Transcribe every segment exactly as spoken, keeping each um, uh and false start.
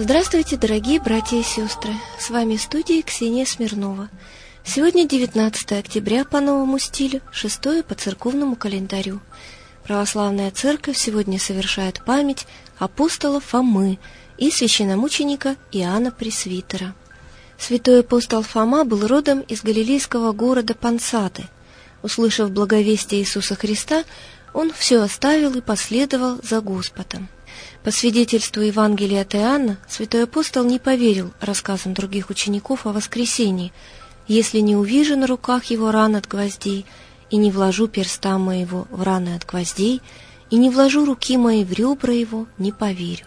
Здравствуйте, дорогие братья и сестры! С вами в студии Ксения Смирнова. Сегодня девятнадцатое октября по новому стилю, шестое по церковному календарю. Православная церковь сегодня совершает память апостола Фомы и священномученика Иоанна Пресвитера. Святой апостол Фома был родом из галилейского города Пансаты. Услышав благовестие Иисуса Христа, он все оставил и последовал за Господом. По свидетельству Евангелия от Иоанна, святой апостол не поверил рассказам других учеников о воскресении: «Если не увижу на руках его ран от гвоздей, и не вложу перста моего в раны от гвоздей, и не вложу руки мои в ребра его, не поверю».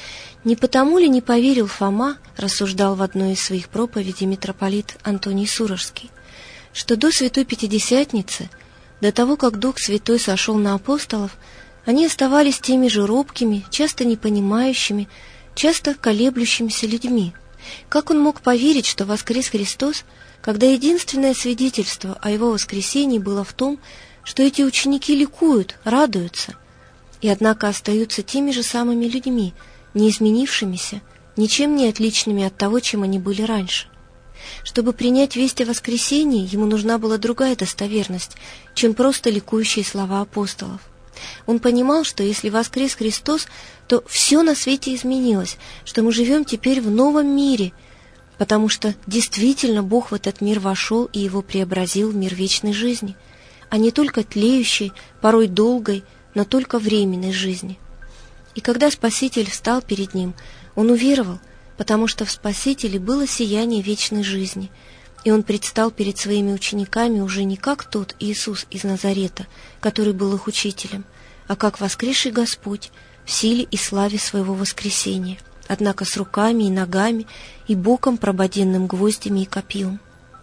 Не потому ли не поверил Фома, рассуждал в одной из своих проповедей митрополит Антоний Сурожский, что до Святой Пятидесятницы, до того, как Дух Святой сошел на апостолов, они оставались теми же робкими, часто непонимающими, часто колеблющимися людьми. Как он мог поверить, что воскрес Христос, когда единственное свидетельство о его воскресении было в том, что эти ученики ликуют, радуются, и однако остаются теми же самыми людьми, не изменившимися, ничем не отличными от того, чем они были раньше? Чтобы принять весть о воскресении, ему нужна была другая достоверность, чем просто ликующие слова апостолов. Он понимал, что если воскрес Христос, то все на свете изменилось, что мы живем теперь в новом мире, потому что действительно Бог в этот мир вошел и его преобразил в мир вечной жизни, а не только тлеющей, порой долгой, но только временной жизни. И когда Спаситель встал перед ним, он уверовал, потому что в Спасителе было сияние вечной жизни, и он предстал перед своими учениками уже не как тот Иисус из Назарета, который был их учителем, а как воскресший Господь в силе и славе своего воскресения, однако с руками и ногами и боком, прободенным гвоздями и копьем.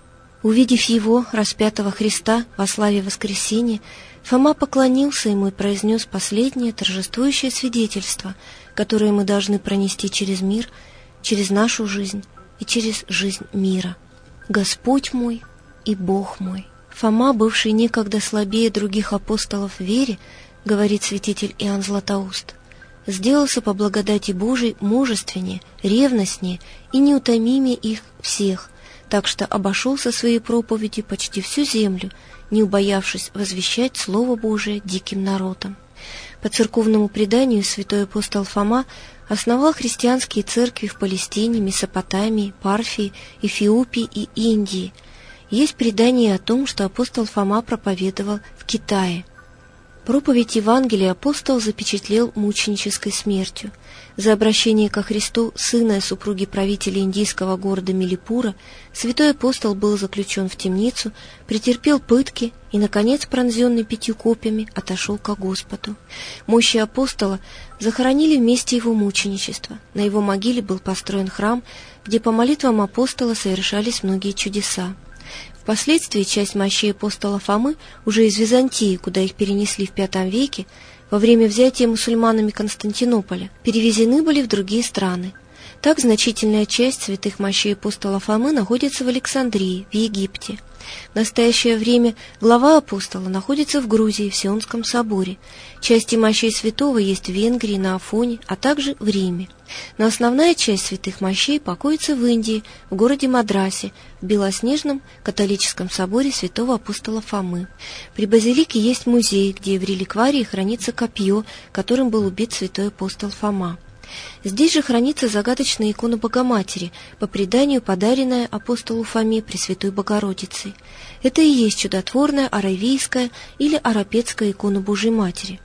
Увидев его, распятого Христа, во славе воскресения, Фома поклонился ему и произнес последнее торжествующее свидетельство, которое мы должны пронести через мир, через нашу жизнь и через жизнь мира. «Господь мой и Бог мой». Фома, бывший некогда слабее других апостолов в вере, говорит святитель Иоанн Златоуст, сделался по благодати Божией мужественнее, ревностнее и неутомимее их всех, так что обошел со своей проповедью почти всю землю, не убоявшись возвещать Слово Божие диким народам. По церковному преданию святой апостол Фома основал христианские церкви в Палестине, Месопотамии, Парфии, Эфиопии и Индии. Есть предание о том, что апостол Фома проповедовал в Китае. Проповедь Евангелия апостол запечатлел мученической смертью. За обращение ко Христу сына супруги правителя индийского города Милипура святой апостол был заключен в темницу, претерпел пытки и, наконец, пронзенный пятью копьями, отошел ко Господу. Мощи апостола захоронили вместе его мученичества. На его могиле был построен храм, где по молитвам апостола совершались многие чудеса. Впоследствии часть мощей апостола Фомы, уже из Византии, куда их перенесли в пятом веке, во время взятия мусульманами Константинополя, перевезены были в другие страны. Так значительная часть святых мощей апостола Фомы находится в Александрии, в Египте. В настоящее время глава апостола находится в Грузии, в Сионском соборе. Части мощей святого есть в Венгрии, на Афоне, а также в Риме. Но основная часть святых мощей покоится в Индии, в городе Мадрасе, в белоснежном католическом соборе святого апостола Фомы. При базилике есть музей, где в реликварии хранится копье, которым был убит святой апостол Фома. Здесь же хранится загадочная икона Богоматери, по преданию подаренная апостолу Фоме Пресвятой Богородицей. Это и есть чудотворная аравийская или арапетская икона Божией Матери.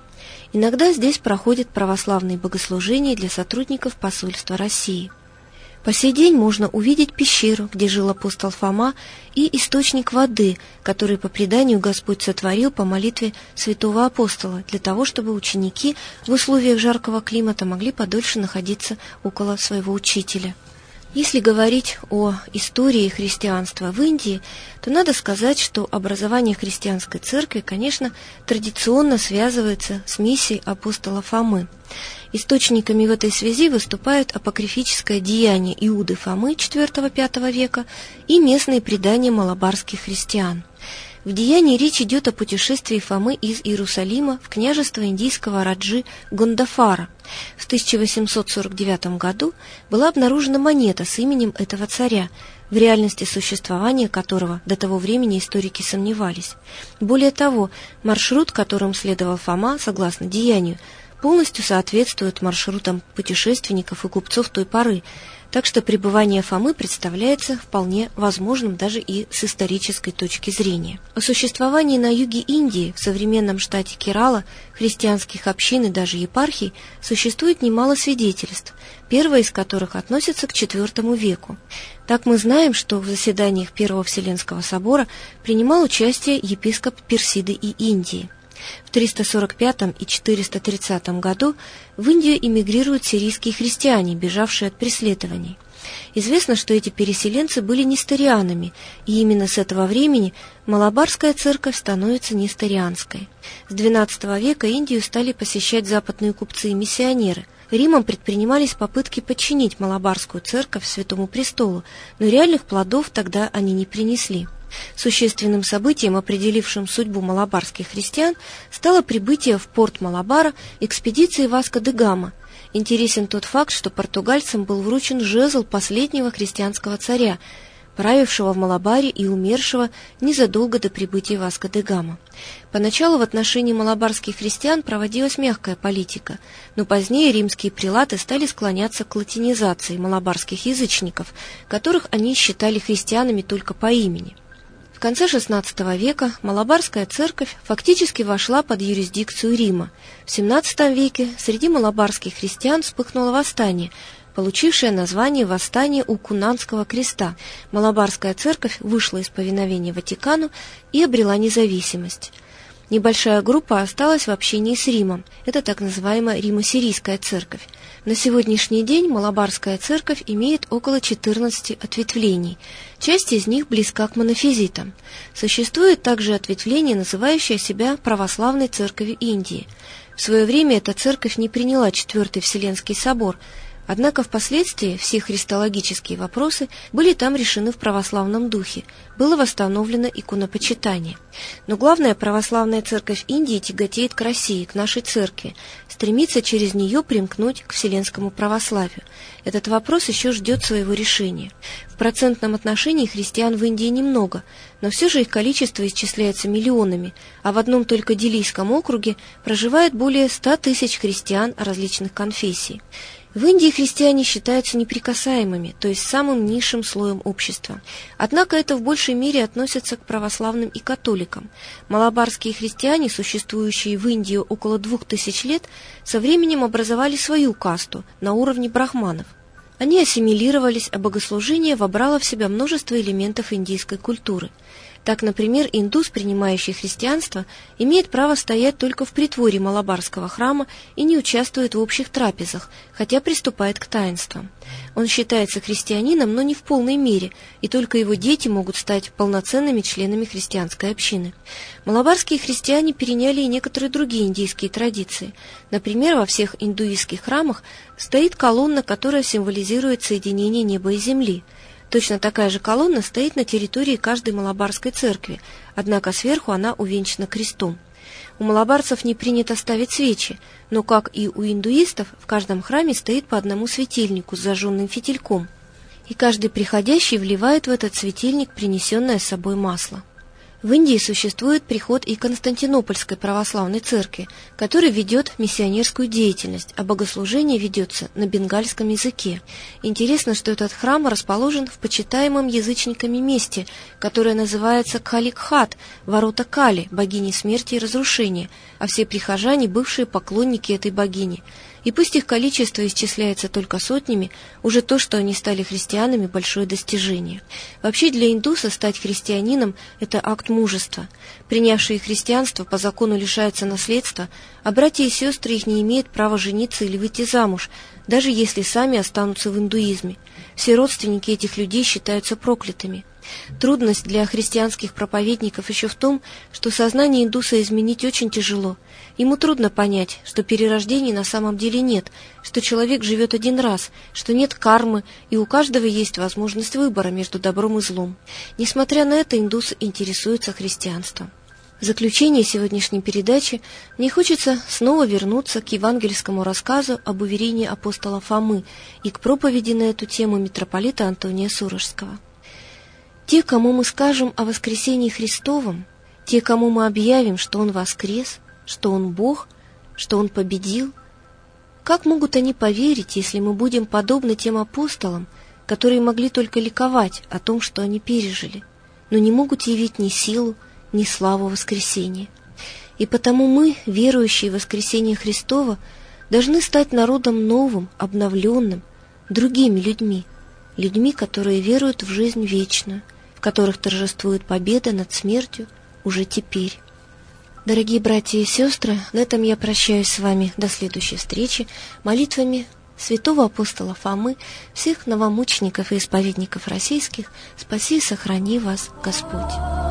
Иногда здесь проходят православные богослужения для сотрудников посольства России. По сей день можно увидеть пещеру, где жил апостол Фома, и источник воды, который по преданию Господь сотворил по молитве святого апостола, для того, чтобы ученики в условиях жаркого климата могли подольше находиться около своего учителя. Если говорить о истории христианства в Индии, то надо сказать, что образование христианской церкви, конечно, традиционно связывается с миссией апостола Фомы. Источниками в этой связи выступают апокрифическое деяние Иуды Фомы четвёртого-пятого века и местные предания малабарских христиан. В «Деянии» речь идет о путешествии Фомы из Иерусалима в княжество индийского раджи Гондафара. В тысяча восемьсот сорок девятом году была обнаружена монета с именем этого царя, в реальности существования которого до того времени историки сомневались. Более того, маршрут, которым следовал Фома, согласно «Деянию», полностью соответствует маршрутам путешественников и купцов той поры, так что пребывание Фомы представляется вполне возможным даже и с исторической точки зрения. О существовании на юге Индии, в современном штате Керала, христианских общин и даже епархий существует немало свидетельств, первое из которых относится к четвёртому веку. Так мы знаем, что в заседаниях Первого Вселенского собора принимал участие епископ Персиды и Индии. В триста сорок пятом и четыреста тридцатом году в Индию эмигрируют сирийские христиане, бежавшие от преследований. Известно, что эти переселенцы были несторианами, и именно с этого времени Малабарская церковь становится несторианской. С двенадцатого века Индию стали посещать западные купцы и миссионеры. Римом предпринимались попытки подчинить Малабарскую церковь Святому Престолу, но реальных плодов тогда они не принесли. Существенным событием, определившим судьбу малабарских христиан, стало прибытие в порт Малабара экспедиции Васко де Гама. Интересен тот факт, что португальцам был вручен жезл последнего христианского царя, правившего в Малабаре и умершего незадолго до прибытия Васко де Гама. Поначалу в отношении малабарских христиан проводилась мягкая политика, но позднее римские прилаты стали склоняться к латинизации малабарских язычников, которых они считали христианами только по имени. В конце шестнадцатого века Малабарская церковь фактически вошла под юрисдикцию Рима. В семнадцатом веке среди малабарских христиан вспыхнуло восстание, получившее название «Восстание у Кунанского креста». Малабарская церковь вышла из повиновения Ватикану и обрела независимость. Небольшая группа осталась в общении с Римом. Это так называемая Римо-Сирийская церковь. На сегодняшний день Малабарская церковь имеет около четырнадцати ответвлений. Часть из них близка к монофизитам. Существует также ответвление, называющее себя Православной церковью Индии. В свое время эта церковь не приняла Четвертый Вселенский собор, однако впоследствии все христологические вопросы были там решены в православном духе, было восстановлено иконопочитание. Но главная православная церковь Индии тяготеет к России, к нашей церкви, стремится через нее примкнуть к вселенскому православию. Этот вопрос еще ждет своего решения. В процентном отношении христиан в Индии немного, но все же их количество исчисляется миллионами, а в одном только Делийском округе проживает более ста тысяч христиан различных конфессий. В Индии христиане считаются неприкасаемыми, то есть самым низшим слоем общества. Однако это в большей мере относится к православным и католикам. Малабарские христиане, существующие в Индии около двух тысяч лет, со временем образовали свою касту на уровне брахманов. Они ассимилировались, а богослужение вобрало в себя множество элементов индийской культуры. Так, например, индус, принимающий христианство, имеет право стоять только в притворе Малабарского храма и не участвует в общих трапезах, хотя приступает к таинствам. Он считается христианином, но не в полной мере, и только его дети могут стать полноценными членами христианской общины. Малабарские христиане переняли и некоторые другие индийские традиции. Например, во всех индуистских храмах стоит колонна, которая символизирует соединение неба и земли. Точно такая же колонна стоит на территории каждой малабарской церкви, однако сверху она увенчана крестом. У малабарцев не принято ставить свечи, но, как и у индуистов, в каждом храме стоит по одному светильнику с зажженным фитильком, и каждый приходящий вливает в этот светильник принесенное с собой масло. В Индии существует приход и Константинопольской православной церкви, который ведет миссионерскую деятельность, а богослужение ведется на бенгальском языке. Интересно, что этот храм расположен в почитаемом язычниками месте, которое называется Каликхат, ворота Кали, богини смерти и разрушения, а все прихожане – бывшие поклонники этой богини. И пусть их количество исчисляется только сотнями, уже то, что они стали христианами, большое достижение. Вообще для индуса стать христианином – это акт мужества. Принявшие христианство по закону лишаются наследства, а братья и сестры их не имеют права жениться или выйти замуж, даже если сами останутся в индуизме. Все родственники этих людей считаются проклятыми. Трудность для христианских проповедников еще в том, что сознание индуса изменить очень тяжело. Ему трудно понять, что перерождений на самом деле нет, что человек живет один раз, что нет кармы, и у каждого есть возможность выбора между добром и злом. Несмотря на это, индус интересуется христианством. В заключение сегодняшней передачи мне хочется снова вернуться к евангельскому рассказу об уверении апостола Фомы и к проповеди на эту тему митрополита Антония Сурожского. Те, кому мы скажем о воскресении Христовом, те, кому мы объявим, что Он воскрес, что Он Бог, что Он победил, как могут они поверить, если мы будем подобны тем апостолам, которые могли только ликовать о том, что они пережили, но не могут явить ни силу, ни славу воскресения? И потому мы, верующие в воскресение Христова, должны стать народом новым, обновленным, другими людьми, людьми, которые веруют в жизнь вечную, в которых торжествует победа над смертью уже теперь. Дорогие братья и сестры, на этом я прощаюсь с вами до следующей встречи молитвами святого апостола Фомы, всех новомучеников и исповедников российских. Спаси и сохрани вас, Господь.